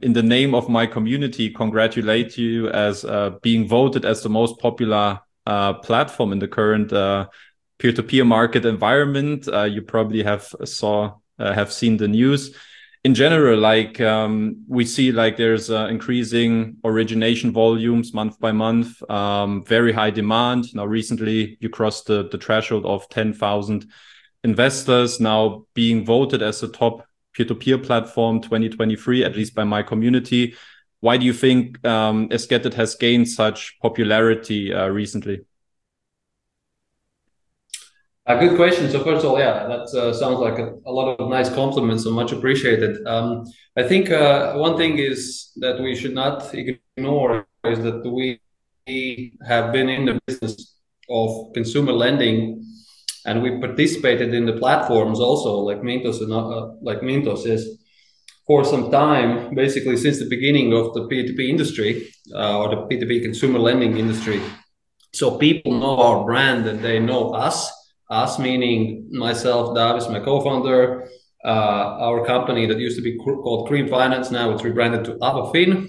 in the name of my community, congratulate you as being voted as the most popular platform in the current peer-to-peer market environment. You probably have seen the news. In general, like we see like there's increasing origination volumes month by month, very high demand. Now recently you crossed the threshold of 10,000 investors, now being voted as the top peer-to-peer platform 2023, at least by my community. Why do you think Esketit has gained such popularity recently? A good question. So first of all, yeah, that sounds like a lot of nice compliments, so much appreciated. I think one thing is that we should not ignore is that we have been in the business of consumer lending, and we participated in the platforms also, like Mintos and like Mintos is for some time, basically since the beginning of the P2P industry or the P2P consumer lending industry. So people know our brand and they know us. Us meaning myself, Davis, my co-founder, our company that used to be called Cream Finance, now it's rebranded to Avafin.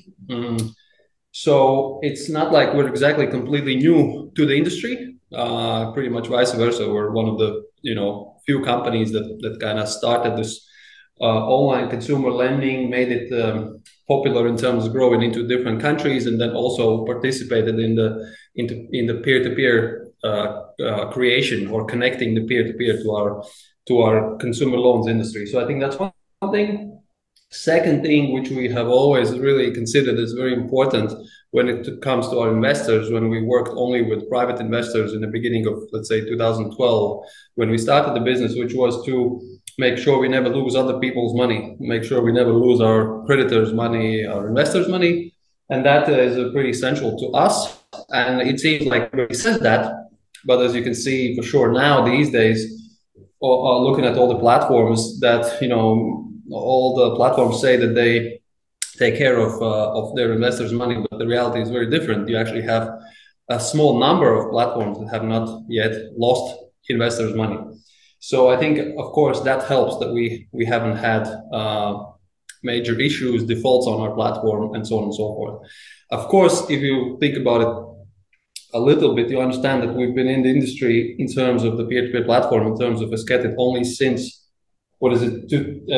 So it's not like we're exactly completely new to the industry. Pretty much vice versa. We're one of the few companies that kind of started this online consumer lending, made it popular in terms of growing into different countries, and then also participated in the peer-to-peer creation or connecting the peer-to-peer to our consumer loans industry. So I think that's one thing. Second thing, which we have always really considered as very important when it comes to our investors, when we worked only with private investors in the beginning of, let's say, 2012, when we started the business, which was to make sure we never lose other people's money, make sure we never lose our creditors' money, our investors' money. And that is pretty essential to us. And it seems like everybody says that, but as you can see for sure now these days, looking at all the platforms that, all the platforms say that they take care of their investors' money, but the reality is very different. You actually have a small number of platforms that have not yet lost investors' money. So I think, of course, that helps that we haven't had major issues, defaults on our platform, and so on and so forth. Of course, if you think about it a little bit, you understand that we've been in the industry in terms of the peer-to-peer platform, in terms of Esketit, only since, what is it,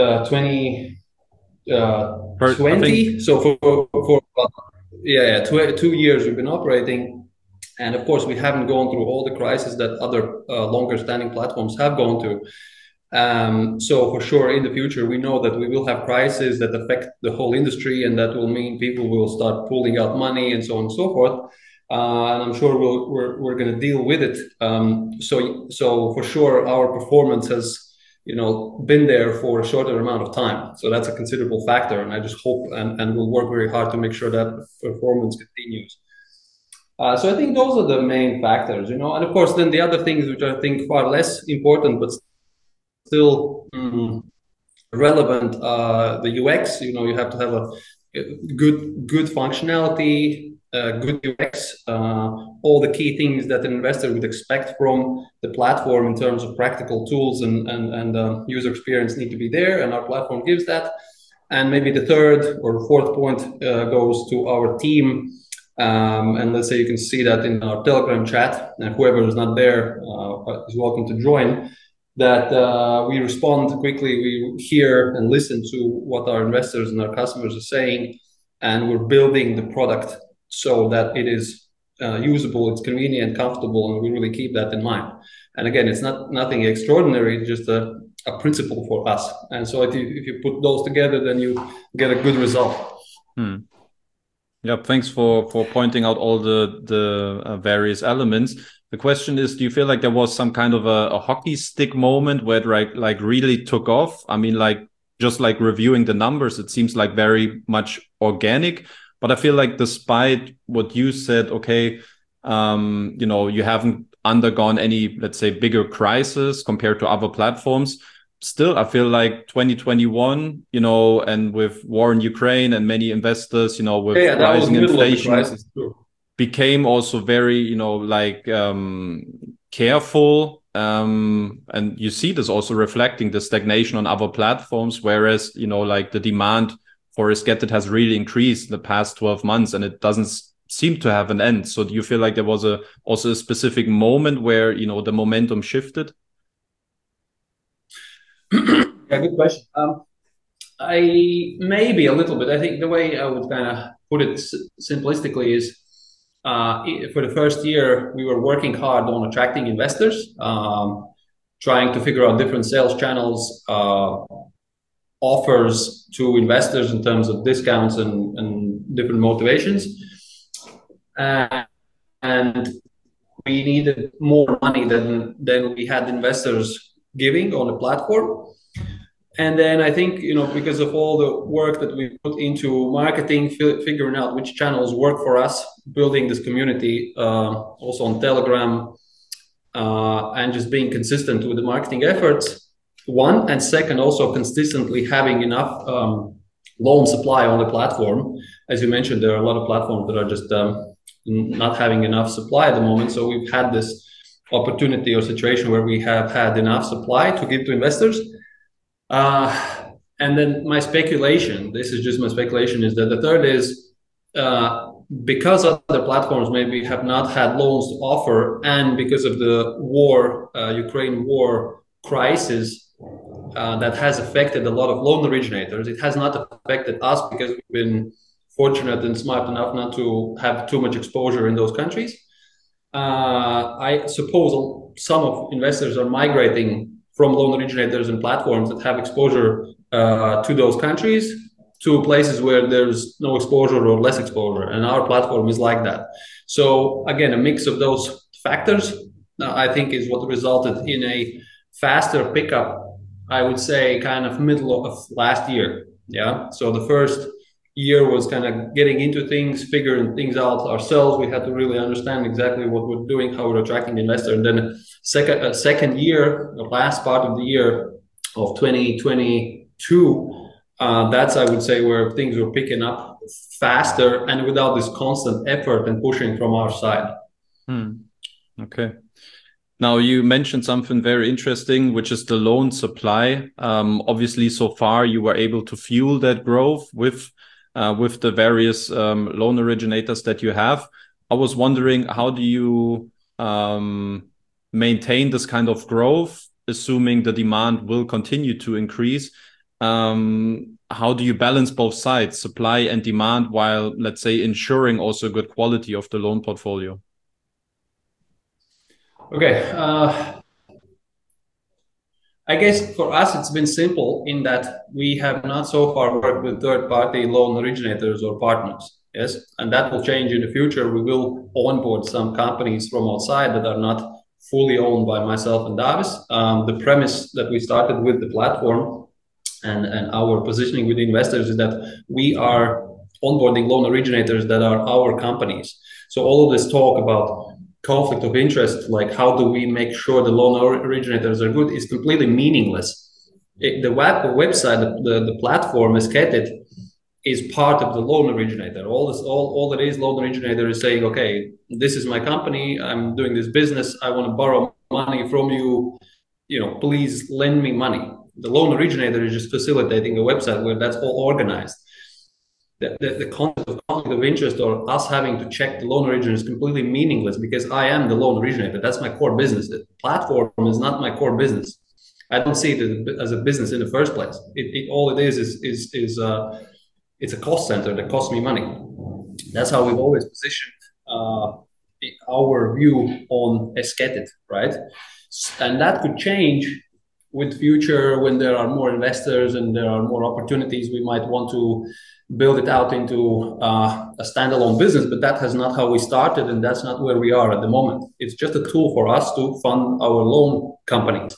2020? So for 2 years we've been operating. And of course, we haven't gone through all the crises that other longer standing platforms have gone through. So for sure, in the future, we know that we will have crises that affect the whole industry, and that will mean people will start pulling out money and so on and so forth. And I'm sure we're going to deal with it. So for sure, our performance has been there for a shorter amount of time. So that's a considerable factor, and I just hope and will work very hard to make sure that performance continues. So I think those are the main factors, and of course, then the other things which I think far less important, but still relevant, the UX. You have to have a good functionality, good UX, all the key things that an investor would expect from the platform in terms of practical tools and user experience need to be there, and our platform gives that. And maybe the third or fourth point goes to our team. And let's say you can see that in our Telegram chat, and whoever is not there is welcome to join, that we respond quickly, we hear and listen to what our investors and our customers are saying, and we're building the product so that it is usable, it's convenient, comfortable, and we really keep that in mind. And again, it's nothing extraordinary, it's just a principle for us. And so if you put those together, then you get a good result. Yeah, thanks for pointing out all the various elements. The question is, do you feel like there was some kind of a hockey stick moment where it like really took off? I mean, like just like reviewing the numbers, it seems like very much organic. But I feel like despite what you said, okay, you haven't undergone any, let's say, bigger crisis compared to other platforms. Still, I feel like 2021, and with war in Ukraine and many investors, with rising inflation, became also very, careful. And you see this also reflecting the stagnation on other platforms, whereas, like the demand for Esketit has really increased in the past 12 months, and it doesn't seem to have an end. So do you feel like there was also a specific moment where, you know, the momentum shifted? Yeah, good question. I maybe a little bit. I think the way I would kind of put it simplistically is for the first year, we were working hard on attracting investors, trying to figure out different sales channels, offers to investors in terms of discounts and different motivations. And we needed more money than we had investors giving on the platform. And then I think, you know, because of all the work that we put into marketing, figuring out which channels work for us, building this community, also on Telegram, and just being consistent with the marketing efforts, one, and second, also consistently having enough loan supply on the platform. As you mentioned, there are a lot of platforms that are just not having enough supply at the moment. So we've had this opportunity or situation where we have had enough supply to give to investors. And then my speculation, this is just my speculation, is that the third is because other platforms maybe have not had loans to offer, and because of the war, Ukraine war crisis, that has affected a lot of loan originators. It has not affected us because we've been fortunate and smart enough not to have too much exposure in those countries. I suppose some of investors are migrating from loan originators and platforms that have exposure to those countries to places where there's no exposure or less exposure. And our platform is like that. So again, a mix of those factors, I think, is what resulted in a faster pickup, I would say, kind of middle of last year. Yeah. So the first year was kind of getting into things, figuring things out ourselves. We had to really understand exactly what we're doing, how we're attracting investors. And then second year, the last part of the year of 2022, that's, I would say, where things were picking up faster and without this constant effort and pushing from our side. Okay. Now, you mentioned something very interesting, which is the loan supply. Obviously, so far, you were able to fuel that growth with the various loan originators that you have. I was wondering, how do you maintain this kind of growth, assuming the demand will continue to increase? How do you balance both sides, supply and demand, while, let's say, ensuring also good quality of the loan portfolio? Okay. I guess for us, it's been simple in that we have not so far worked with third-party loan originators or partners. Yes, and that will change in the future. We will onboard some companies from outside that are not fully owned by myself and Davis. The premise that we started with the platform and our positioning with investors is that we are onboarding loan originators that are our companies. So all of this talk about conflict of interest, like how do we make sure the loan originators are good, is completely meaningless. The website, the platform Esketit is part of the loan originator. All it is, loan originator is saying, okay, this is my company, I'm doing this business, I want to borrow money from you, please lend me money. The loan originator is just facilitating a website where that's all organized. The concept of conflict of interest or us having to check the loan originator is completely meaningless because I am the loan originator. That's my core business. The platform is not my core business. I don't see it as a business in the first place. All it is it's a cost center that costs me money. That's how we've always positioned our view on Esketit, right? And that could change with future when there are more investors and there are more opportunities. We might want to build it out into a standalone business, but that has not how we started, and that's not where we are at the moment. It's just a tool for us to fund our loan companies.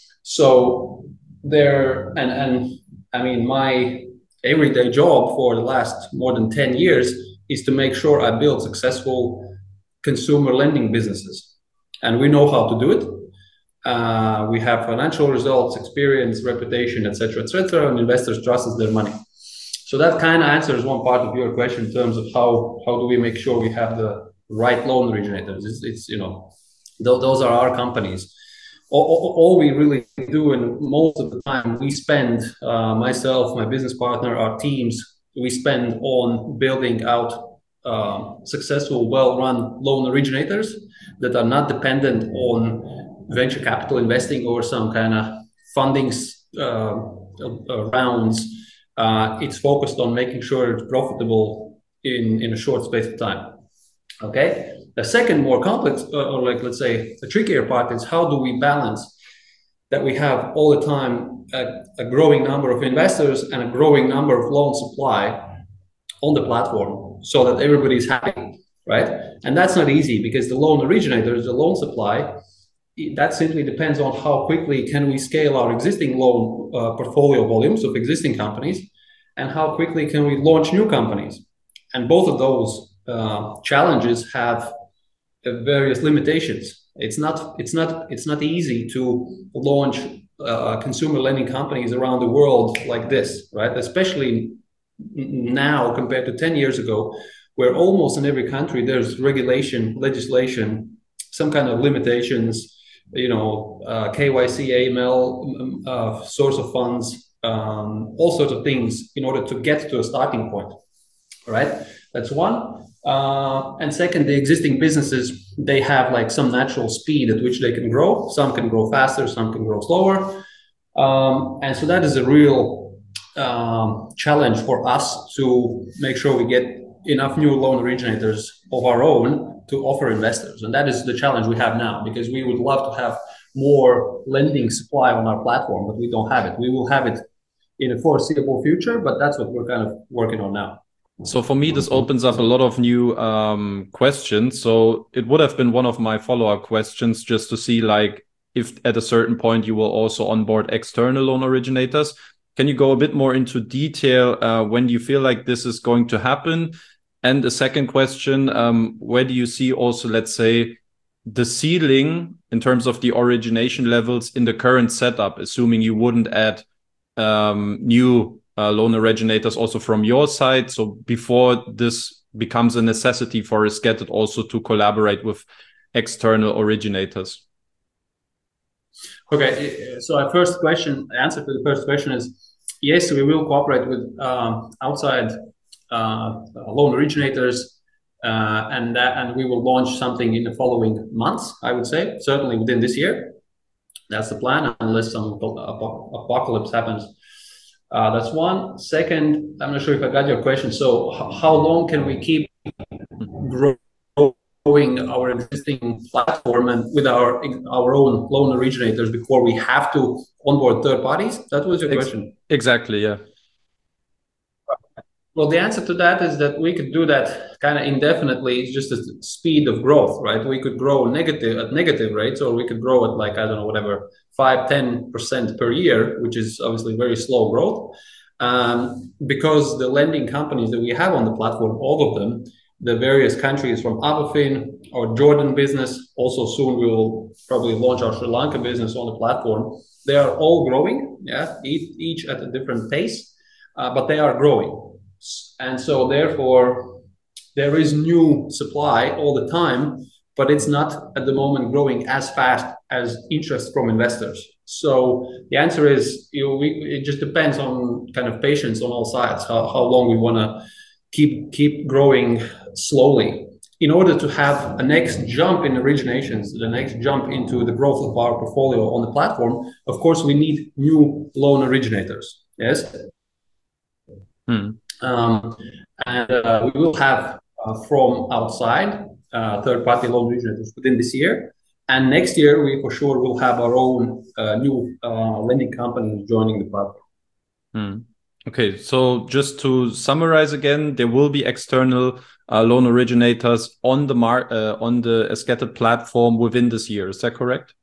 So there, and I mean, my everyday job for the last more than 10 years is to make sure I build successful consumer lending businesses, and we know how to do it. We have financial results, experience, reputation, etc., and investors trust us their money. So that kind of answers one part of your question in terms of how do we make sure we have the right loan originators. It's those are our companies. All we really do, and most of the time we spend, myself, my business partner, our teams, we spend on building out successful, well-run loan originators that are not dependent on venture capital investing or some kind of funding rounds. It's focused on making sure it's profitable in a short space of time. Okay. The second more complex, or like let's say the trickier part, is how do we balance that we have all the time a growing number of investors and a growing number of loan supply on the platform so that everybody's happy, right? And that's not easy because the loan originators, the loan supply, that simply depends on how quickly can we scale our existing loan portfolio volumes of existing companies and how quickly can we launch new companies. And both of those challenges have various limitations. It's not easy to launch consumer lending companies around the world like this, right? Especially now compared to 10 years ago, where almost in every country there's regulation, legislation, some kind of limitations, KYC, AML, source of funds, all sorts of things in order to get to a starting point, right? That's one. And second, the existing businesses, they have like some natural speed at which they can grow. Some can grow faster, some can grow slower. And so that is a real challenge for us to make sure we get enough new loan originators of our own to offer investors. And that is the challenge we have now, because we would love to have more lending supply on our platform, but we don't have it. We will have it in a foreseeable future, but that's what we're kind of working on now. So for me, this opens up a lot of new questions. So it would have been one of my follow-up questions just to see like if at a certain point you will also onboard external loan originators. Can you go a bit more into detail when you feel like this is going to happen? And the second question, where do you see also, let's say, the ceiling in terms of the origination levels in the current setup, assuming you wouldn't add new loan originators also from your side? So before this becomes a necessity for Esketit also to collaborate with external originators. Okay, so our first question, answer to the first question is yes, we will cooperate with outside loan originators, and we will launch something in the following months. I would say certainly within this year. That's the plan, unless some apocalypse happens. That's one. Second, I'm not sure if I got your question. So how long can we keep growing our existing platform and with our own loan originators before we have to onboard third parties? That was your question. Exactly, yeah. Well, the answer to that is that we could do that kind of indefinitely. It's just the speed of growth, right? We could grow at negative rates, or we could grow at like, I don't know, whatever, 5-10% per year, which is obviously very slow growth. Because the lending companies that we have on the platform, all of them, the various countries from Avofin, our Jordan business, also soon we will probably launch our Sri Lanka business on the platform. They are all growing, yeah, each at a different pace, but they are growing. And so therefore, there is new supply all the time, but it's not at the moment growing as fast as interest from investors. So the answer is, it just depends on kind of patience on all sides, how long we want to keep growing slowly. In order to have a next jump in originations, the next jump into the growth of our portfolio on the platform, of course, we need new loan originators. Yes. And we will have from outside third-party loan originators within this year. And next year, we for sure will have our own new lending companies joining the platform. Okay, so just to summarize again, there will be external loan originators on the Esketit platform within this year. Is that correct?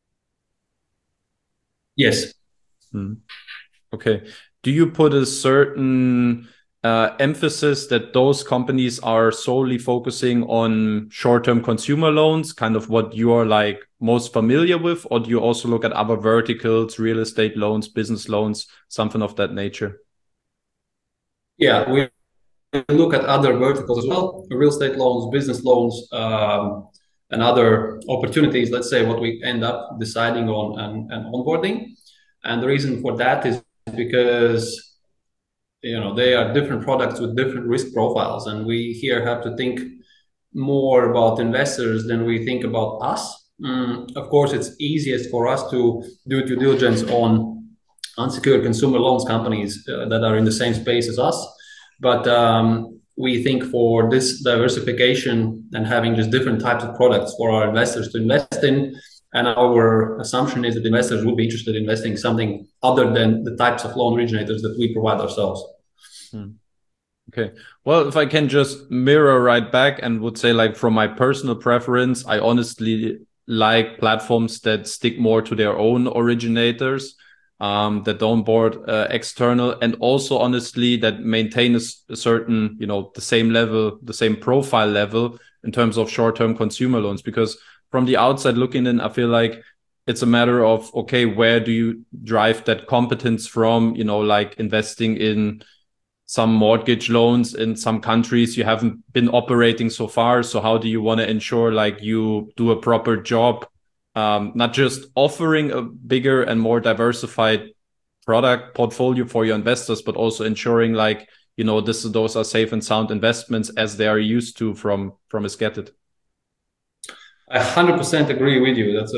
Yes. Okay. Do you put a certain emphasis that those companies are solely focusing on short-term consumer loans, kind of what you are like most familiar with, or do you also look at other verticals, real estate loans, business loans, something of that nature? Yeah, we look at other verticals as well, real estate loans, business loans, and other opportunities, let's say what we end up deciding on and onboarding. And the reason for that is because they are different products with different risk profiles, and we here have to think more about investors than we think about us. Of course, it's easiest for us to do due diligence on unsecured consumer loans companies that are in the same space as us. But we think for this diversification and having just different types of products for our investors to invest in, and our assumption is that investors would be interested in investing in something other than the types of loan originators that we provide ourselves. Okay. Well, if I can just mirror right back and would say, like, from my personal preference, I honestly like platforms that stick more to their own originators, that don't board external, and also honestly that maintain a certain, the same level, the same profile level in terms of short-term consumer loans. Because from the outside looking in, I feel like it's a matter of, okay, where do you drive that competence from? Like investing in some mortgage loans in some countries you haven't been operating so far. So how do you want to ensure like you do a proper job, not just offering a bigger and more diversified product portfolio for your investors, but also ensuring like, those are safe and sound investments as they are used to from Esketit. I 100% agree with you. That's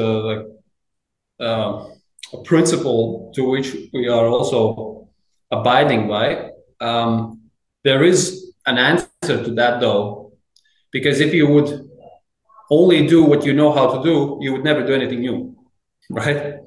a principle to which we are also abiding by. There is an answer to that, though, because if you would only do what you know how to do, you would never do anything new, right?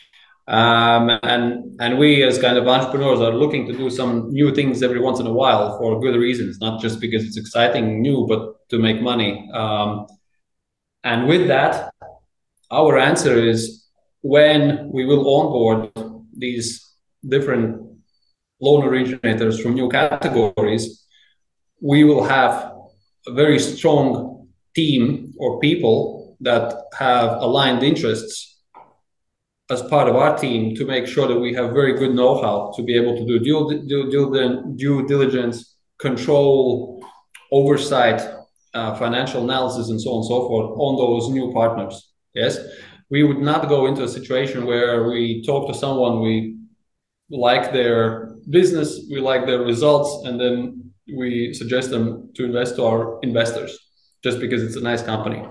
And we as kind of entrepreneurs are looking to do some new things every once in a while for good reasons, not just because it's exciting new, but to make money. And with that, our answer is when we will onboard these different loan originators from new categories, we will have a very strong team or people that have aligned interests as part of our team to make sure that we have very good know-how to be able to do due diligence, control, oversight, financial analysis, and so on and so forth on those new partners. Yes, we would not go into a situation where we talk to someone, we like their business, we like their results, and then we suggest them to invest to our investors just because it's a nice company.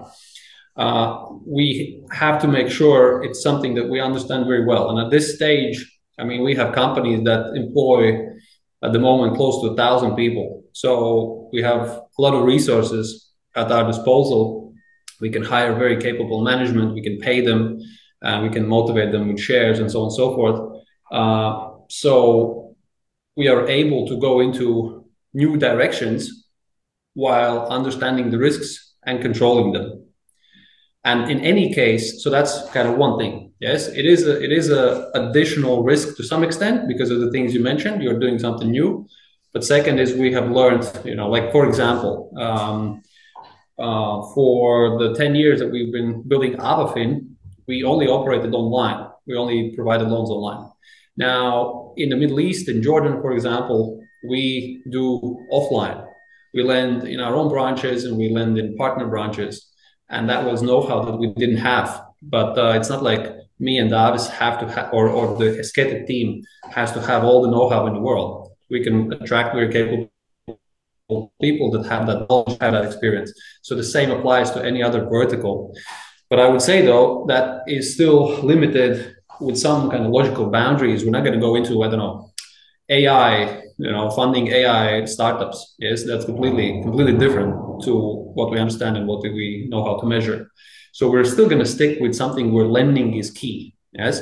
We have to make sure it's something that we understand very well. And at this stage, I mean, we have companies that employ at the moment close to 1,000 people. So we have a lot of resources at our disposal. We can hire very capable management, we can pay them, we can motivate them with shares and so on and so forth. So we are able to go into new directions while understanding the risks and controlling them. And in any case, so that's kind of one thing. Yes, it is a additional risk to some extent because of the things you mentioned. You're doing something new. But second is we have learned, like for example, for the 10 years that we've been building Avafin, we only operated online. We only provided loans online. Now, in the Middle East, in Jordan, for example, we do offline. We lend in our own branches and we lend in partner branches. And that was know-how that we didn't have. But it's not like me and Davis have to have, or the Esketit team has to have all the know-how in the world. We can attract very capable people that have that knowledge, have that experience. So the same applies to any other vertical. But I would say, though, that is still limited with some kind of logical boundaries. We're not going to go into, I don't know, AI, funding AI startups. Yes, that's completely different to what we understand and what we know how to measure. So we're still going to stick with something where lending is key. Yes.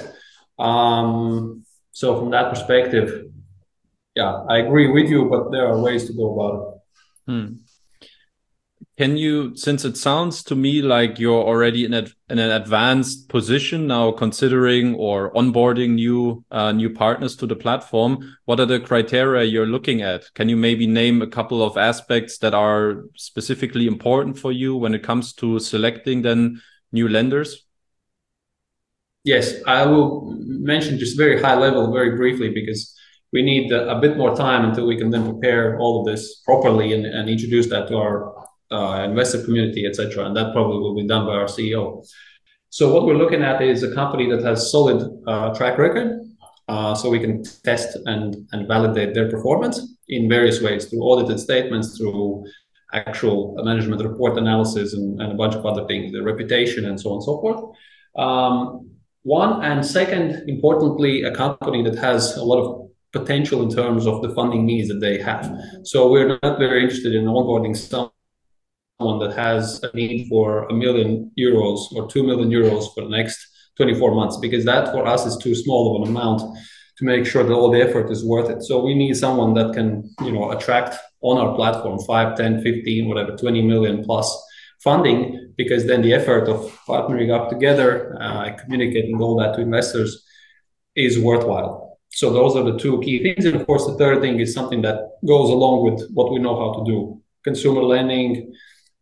So from that perspective, yeah, I agree with you, but there are ways to go about it. Can you, since it sounds to me like you're already in an advanced position now, considering or onboarding new partners to the platform, what are the criteria you're looking at? Can you maybe name a couple of aspects that are specifically important for you when it comes to selecting then new lenders? Yes, I will mention just very high level, very briefly, because we need a bit more time until we can then prepare all of this properly and introduce that to our investor community, etc. And that probably will be done by our CEO. So what we're looking at is a company that has solid track record, so we can test and validate their performance in various ways, through audited statements, through actual management report analysis, and a bunch of other things, the reputation and so on and so forth. One, and second, importantly, a company that has a lot of potential in terms of the funding needs that they have. So we're not very interested in onboarding someone that has a need for €1 million or €2 million for the next 24 months, because that for us is too small of an amount to make sure that all the effort is worth it. So we need someone that can, attract on our platform 5, 10, 15, whatever, 20 million plus funding, because then the effort of partnering up together, communicating all that to investors is worthwhile. So those are the two key things. And of course, the third thing is something that goes along with what we know how to do: consumer lending,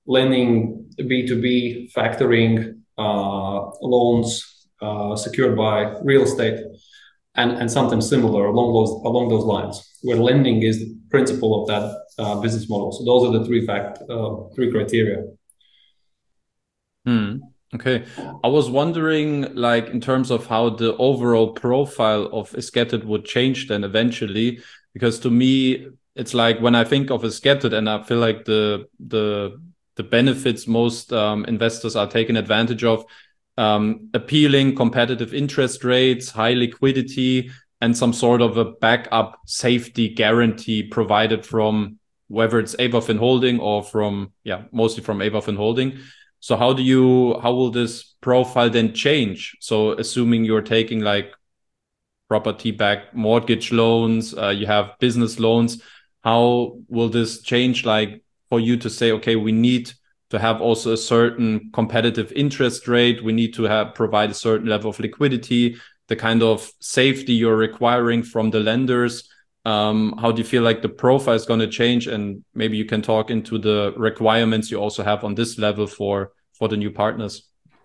B2B, factoring, loans secured by real estate, and something similar along those lines, where lending is the principle of that business model. So those are the three criteria. Okay. I was wondering, like, in terms of how the overall profile of Esketit would change then eventually, because to me, it's like when I think of Esketit, and I feel like the benefits most investors are taking advantage of, appealing competitive interest rates, high liquidity, and some sort of a backup safety guarantee provided from whether it's Avafin Holding or mostly from Avafin Holding. So how will this profile then change? So assuming you're taking like property-backed mortgage loans, you have business loans, how will this change, like, for you to say, okay, we need to have also a certain competitive interest rate, we need to provide a certain level of liquidity, the kind of safety you're requiring from the lenders? How do you feel like the profile is going to change? And maybe you can talk into the requirements you also have on this level for the new partners.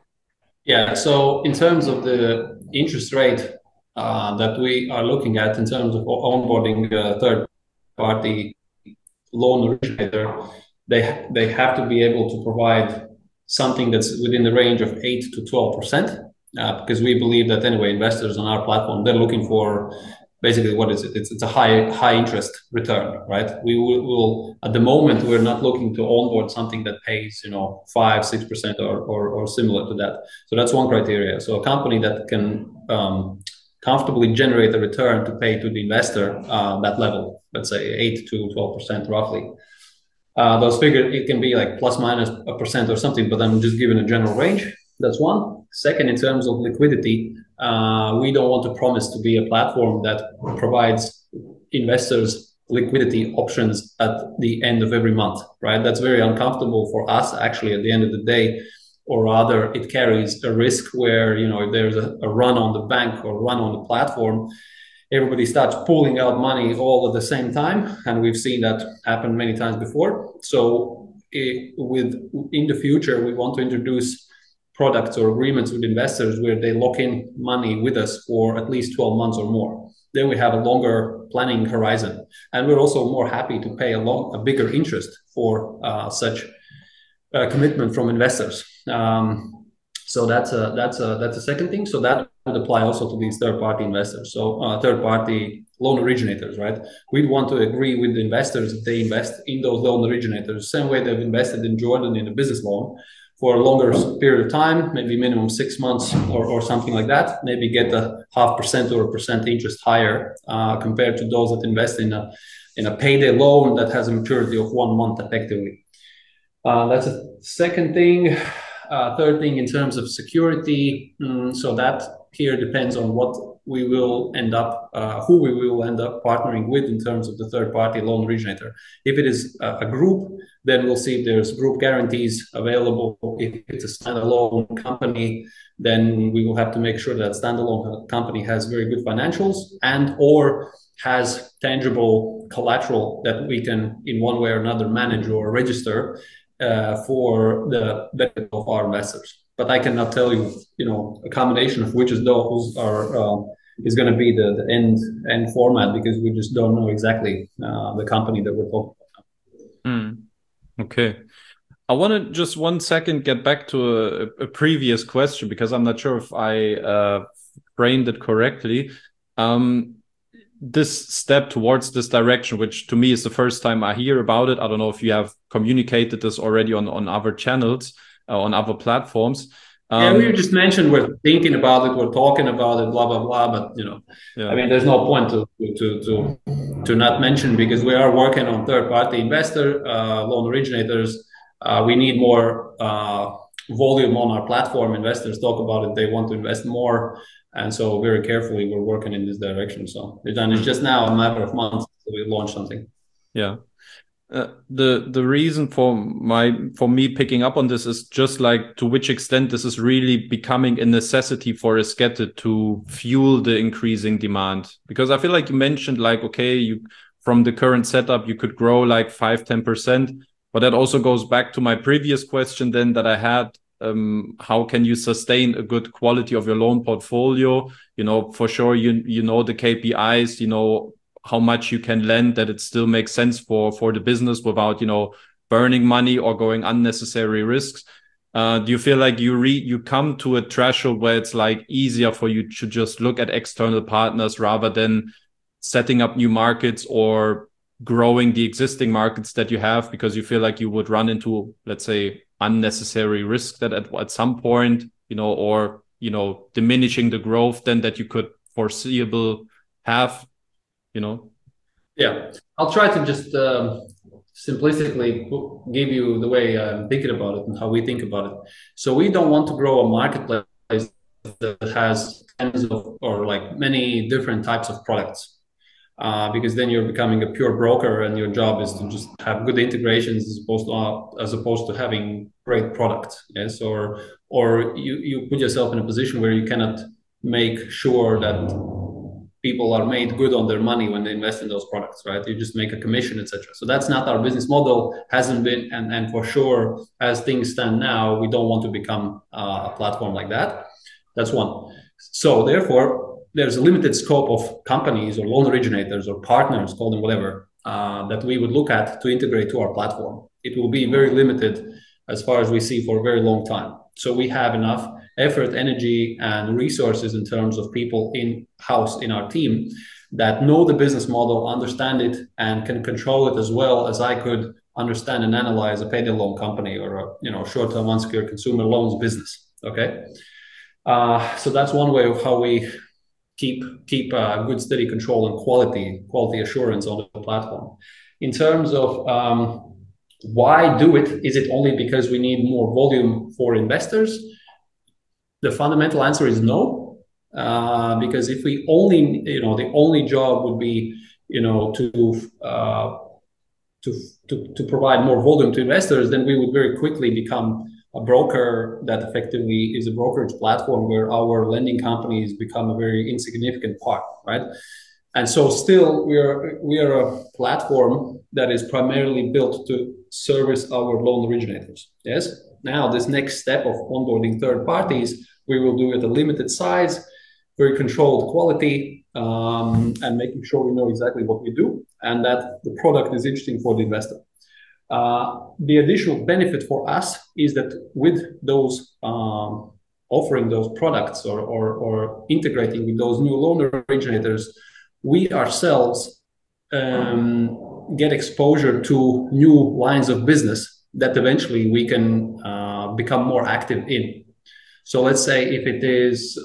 Yeah, so in terms of the interest rate that we are looking at in terms of onboarding a third-party loan originator, they have to be able to provide something that's within the range of 8 to 12%, because we believe that anyway, investors on our platform, they're looking for basically, what is it? It's a high interest return, right? We will at the moment, we're not looking to onboard something that pays 5-6% or similar to that. So that's one criteria. So a company that can comfortably generate a return to pay to the investor that level, let's say 8 to 12% roughly. Those figures, it can be like plus minus a percent or something, but I'm just giving a general range. That's one. Second, in terms of liquidity, we don't want to promise to be a platform that provides investors liquidity options at the end of every month, right? That's very uncomfortable for us, actually, at the end of the day, or rather it carries a risk where, if there's a run on the bank or run on the platform, everybody starts pulling out money all at the same time. And we've seen that happen many times before. So in the future, we want to introduce products or agreements with investors where they lock in money with us for at least 12 months or more. Then we have a longer planning horizon. And we're also more happy to pay a bigger interest for such commitment from investors. So that's a second thing. So that would apply also to these third-party investors. So third-party loan originators, right? We'd want to agree with the investors that they invest in those loan originators, the same way they've invested in Jordan in a business loan for a longer period of time, maybe minimum 6 months or something like that, maybe get a 0.5% or 1% interest higher compared to those that invest in a payday loan that has a maturity of 1 month effectively. That's a second thing. Third thing, in terms of security, so that here depends on what we will end up, who we will end up partnering with in terms of the third-party loan originator. If it is a group, then we'll see if there's group guarantees available. If it's a standalone company, then we will have to make sure that standalone company has very good financials and or has tangible collateral that we can, in one way or another, manage or register for the benefit of our investors. But I cannot tell you, a combination of which of those is going to be the end format, because we just don't know exactly the company that we're talking about. Okay. I want to just 1 second get back to a previous question, because I'm not sure if I framed it correctly. this step towards this direction, which to me is the first time I hear about it. I don't know if you have communicated this already on other channels, on other platforms. Yeah, we just mentioned we're thinking about it, we're talking about it, blah blah blah. But I mean, there's no point to not mention, because we are working on third-party investor loan originators. We need more volume on our platform. Investors talk about it; they want to invest more, and so very carefully we're working in this direction. So it's just now a matter of months until we launch something. Yeah. The reason for me picking up on this is just like to which extent this is really becoming a necessity for Esquete to fuel the increasing demand. Because I feel like you mentioned, like, okay, you from the current setup you could grow like 5-10%, but that also goes back to my previous question then that I had. How can you sustain a good quality of your loan portfolio? For sure you know the KPIs, how much you can lend, that it still makes sense for the business without, burning money or going unnecessary risks. Do you feel like you come to a threshold where it's like easier for you to just look at external partners rather than setting up new markets or growing the existing markets that you have, because you feel like you would run into, let's say, unnecessary risk that at some point, or, diminishing the growth then that you could foreseeable have? Yeah, I'll try to just simplistically give you the way I'm thinking about it and how we think about it. So we don't want to grow a marketplace that has tens of or like many different types of products, because then you're becoming a pure broker, and your job is to just have good integrations as opposed to having great products. Yes, or you put yourself in a position where you cannot make sure that people are made good on their money when they invest in those products, right? You just make a commission, etc. So that's not our business model, hasn't been, and for sure, as things stand now, we don't want to become a platform like that. That's one. So therefore, there's a limited scope of companies or loan originators or partners, call them whatever, that we would look at to integrate to our platform. It will be very limited as far as we see for a very long time. So we have enough effort, energy, and resources in terms of people in-house in our team that know the business model, understand it, and can control it as well as I could understand and analyze a payday loan company or a short-term unsecured consumer loans business. Okay, so that's one way of how we keep good steady control and quality assurance on the platform. In terms of why do it? Is it only because we need more volume for investors? The fundamental answer is no, because if we only, the only job would be, to provide more volume to investors, then we would very quickly become a broker that effectively is a brokerage platform where our lending companies become a very insignificant part, right? And so still we are a platform that is primarily built to service our loan originators. Yes. Now this next step of onboarding third parties, we will do at a limited size, very controlled quality, and making sure we know exactly what we do and that the product is interesting for the investor. The additional benefit for us is that with those offering those products or integrating with those new loan originators, we ourselves get exposure to new lines of business that eventually we can become more active in. So let's say if it is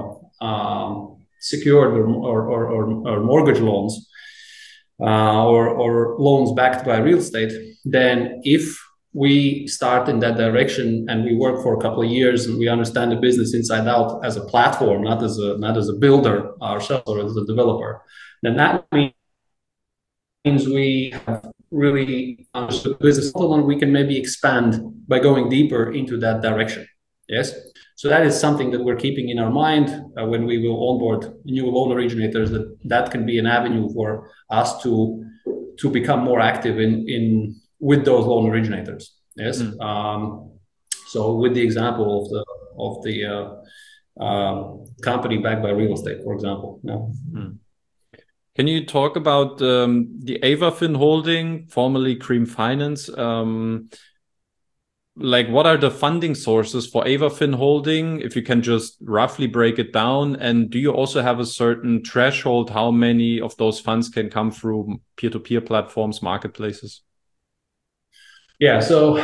secured or mortgage loans or loans backed by real estate, then if we start in that direction and we work for a couple of years and we understand the business inside out as a platform, not as a builder ourselves or as a developer, then that means we have really understood the business model and we can maybe expand by going deeper into that direction. Yes. So that is something that we're keeping in our mind when we will onboard new loan originators, that can be an avenue for us to become more active in with those loan originators. Yes. So with the example of the company backed by real estate, for example. Yeah. Can you talk about the Avafin holding, formerly Cream Finance? like what are the funding sources for Avafin Holding, if you can just roughly break it down? And do you also have a certain threshold how many of those funds can come through peer-to-peer platforms, marketplaces? Yeah, so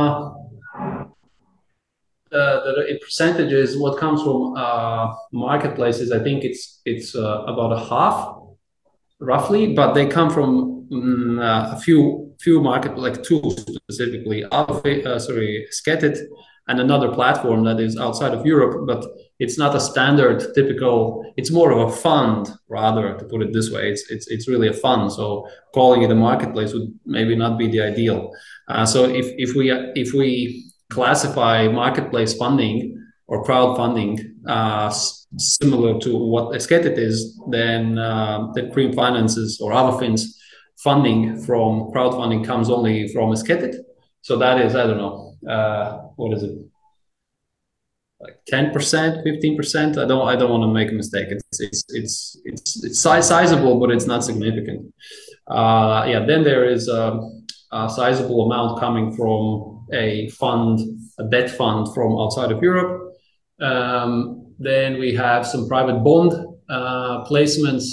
the percentages, what comes from marketplaces, I think it's about a half, roughly, but they come from a few market, like two specifically, Sketit, and another platform that is outside of Europe, but it's not a standard typical. It's more of a fund, rather, to put it this way. It's really a fund. So calling it a marketplace would maybe not be the ideal. So if we classify marketplace funding or crowdfunding similar to what Esketit is, then the Cream Finance's or Avafin's funding from crowdfunding comes only from Esketit. So that is, I don't know, what is it? Like 10%, 15%. I don't want to make a mistake. It's sizable, but it's not significant. Yeah, then there is a sizable amount coming from a fund, a debt fund from outside of Europe. Then we have some private bond placements,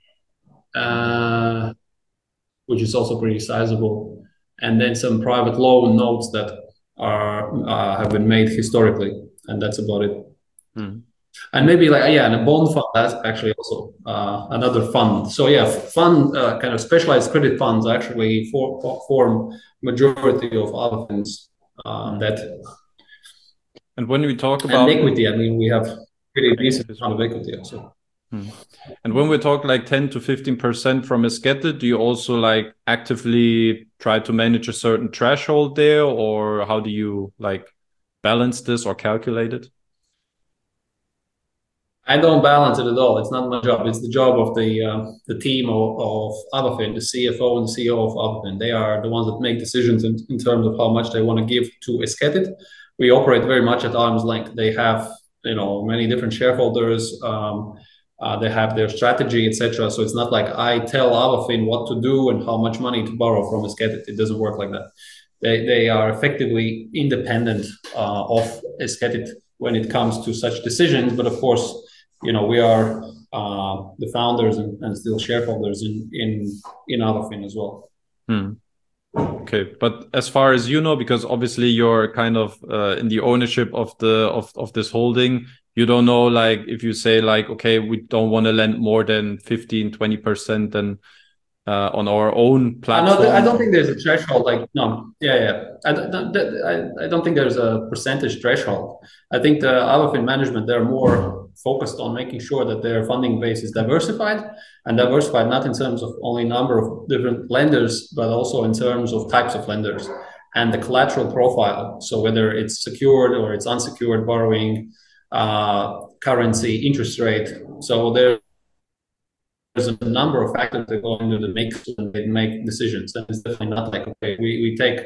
which is also pretty sizable, and then some private loan notes that have been made historically, and that's about it. And maybe and a bond fund, that's actually also another fund. So yeah, fund kind of specialized credit funds actually form majority of Avafin's debt. And when we talk about equity, I mean, we have pretty decent amount of equity also. And when we talk like 10 to 15% from Esketit, do you also like actively try to manage a certain threshold there, or how do you like balance this or calculate it? I don't balance it at all. It's not my job. It's the job of the team of Avafin, the CFO and the CEO of Avafin. They are the ones that make decisions in terms of how much they want to give to Esketit. We operate very much at arm's length. They have, many different shareholders. They have their strategy, etc. So it's not like I tell Avafin what to do and how much money to borrow from Esketit. It doesn't work like that. They are effectively independent of Esketit when it comes to such decisions. But of course, we are the founders and still shareholders in Avafin as well. Okay, but as far as you know, because obviously you're kind of in the ownership of this holding, you don't know, like if you say like, okay, we don't want to lend more than 15-20% then on our own platform. I don't think there's a threshold. Like no, I don't think there's a percentage threshold. I think the Avafin management, they're more focused on making sure that their funding base is diversified not in terms of only number of different lenders, but also in terms of types of lenders and the collateral profile. So whether it's secured or it's unsecured borrowing, currency, interest rate. So there's a number of factors that go into the mix when they make decisions. And it's definitely not like, okay, we take,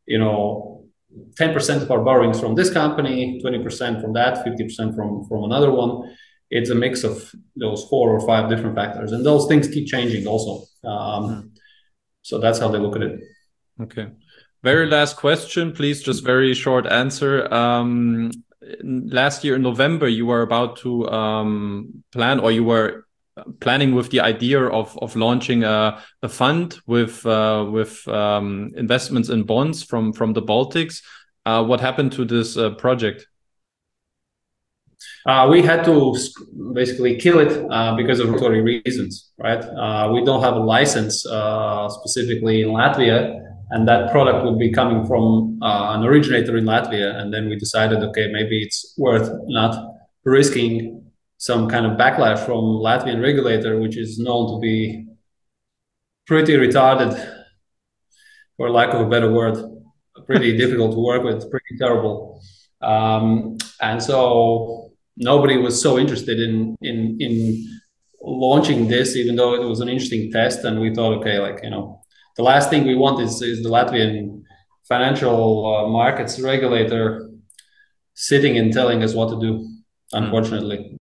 10% of our borrowings from this company, 20% from that, 50% from another one. It's a mix of those 4 or 5 different factors. And those things keep changing also. So that's how they look at it. Okay. Very last question, please. Just very short answer. Last year in November, you were about to plan, or you were planning with the idea of launching a fund with investments in bonds from the Baltics. What happened to this project? We had to basically kill it because of regulatory reasons, right? We don't have a license specifically in Latvia, and that product would be coming from an originator in Latvia. And then we decided, okay, maybe it's worth not risking some kind of backlash from Latvian regulator, which is known to be pretty retarded, for lack of a better word, pretty difficult to work with, pretty terrible. And so nobody was so interested in launching this, even though it was an interesting test. And we thought, okay, the last thing we want is the Latvian financial markets regulator sitting and telling us what to do, unfortunately.